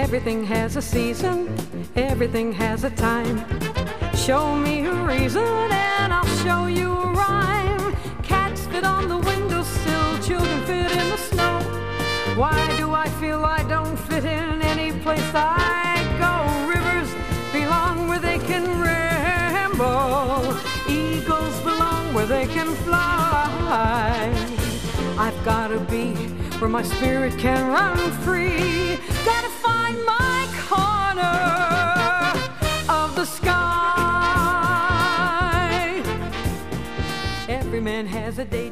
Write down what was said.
Everything has a season, everything has a time. Show me a reason and I'll show you a rhyme. Cats fit on the windowsill, children fit in the snow. Why do I feel I don't fit in any place I go? Rivers belong where they can ramble. Eagles belong where they can fly. I've gotta be where my spirit can run free. Gotta find my corner of the sky. Every man has a day